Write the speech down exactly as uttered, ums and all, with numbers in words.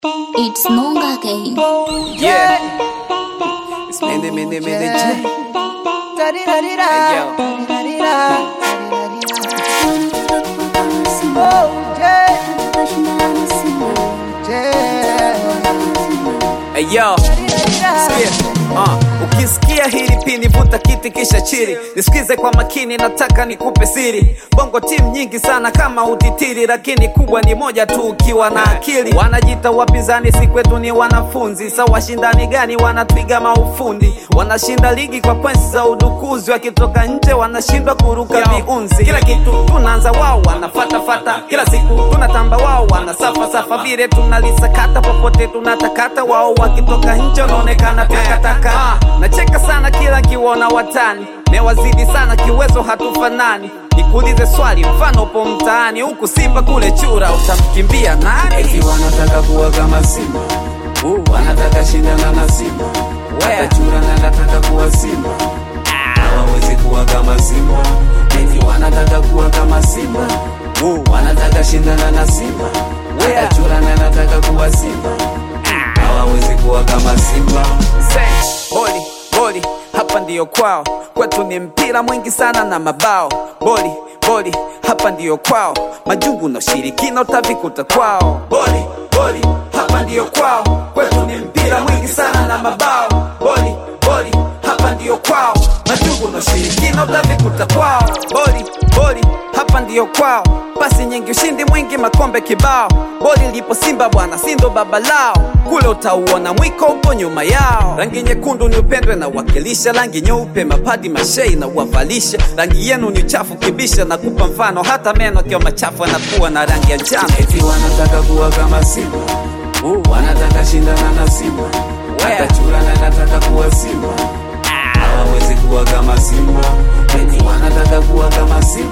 It's Nonga again. Yeah. It's Mene Mene Mene J. Hey yo. Hey yo. Skip. Uh, ukisikia hili pini vuta kiti kisha chiri. Nisikize kwa makini nataka nikupe siri. Bongo team nyingi sana kama utitiri, lakini kubwa ni moja tu ukiwa na akili. Wanajita wapinzani si kwetu ni wanafunzi. Sa washindani gani wanatwiga maufundi. Wanashinda ligi kwa points za udukuzi. Wakitoka nje wanashindwa kuruka viunzi. Kila kitu tunaanza wao wanafata fata. Kila siku tunatamba wao wanasafa safa. Vile tunalisakata popote tunatakata. Wao wakitoka nje wanaonekana takataka. Ah, nacheka sana kila kiwona watani. Mewazidi sana kiwezo hatufanani. Nikuulize swali mfano upo mtaani. Huku Simba kule chura utamkimbia nani? Eti wanataka kuwa kama Simba, uh, wanataka shindana na Simba. Hata chura na nataka kuwa Simba, hawawezi kuwa kama Simba. Eti wanataka kuwa kama Simba, uh, wanataka shindana na Simba. Hata chura na nataka kuwa Simba, hawawezi kuwa kama Simba. Boli, boli, hapa ndiyo kwao. Kwetu ni mpira mwingi sana na mabao. Boli, boli, hapa ndiyo kwao. Majungu na ushirikina utavikuta kwao. Boli, boli, hapa ndiyo kwao. Kwetu ni mpira mwingi sana na mabao. Boli, boli, hapa ndiyo kwao. Majungu na ushirikina utavikuta kwao. Boli, boli, hapa ndiyo kwao. Pasi nyingi ushindi mwingi makombe kibao. Boli lipo Simba bwana sindo baba lao. Kule utauona mwiko upo nyuma yao. Rangi nyekundu ni upendwe na wakilisha. Rangi nyeupe mapadi mashei na wavalisha. Rangi yenu ni uchafu kibisha na kupa mfano. Hata meno kiwa machafu anakuwa na rangi ya njano. Eti wanataka kuwa kama Simba, uh, wanataka shindana na Simba. Hata chura na nataka kuwa Simba, hawawezi kuwa kama Simba. Eti wanataka kuwa kama Simba,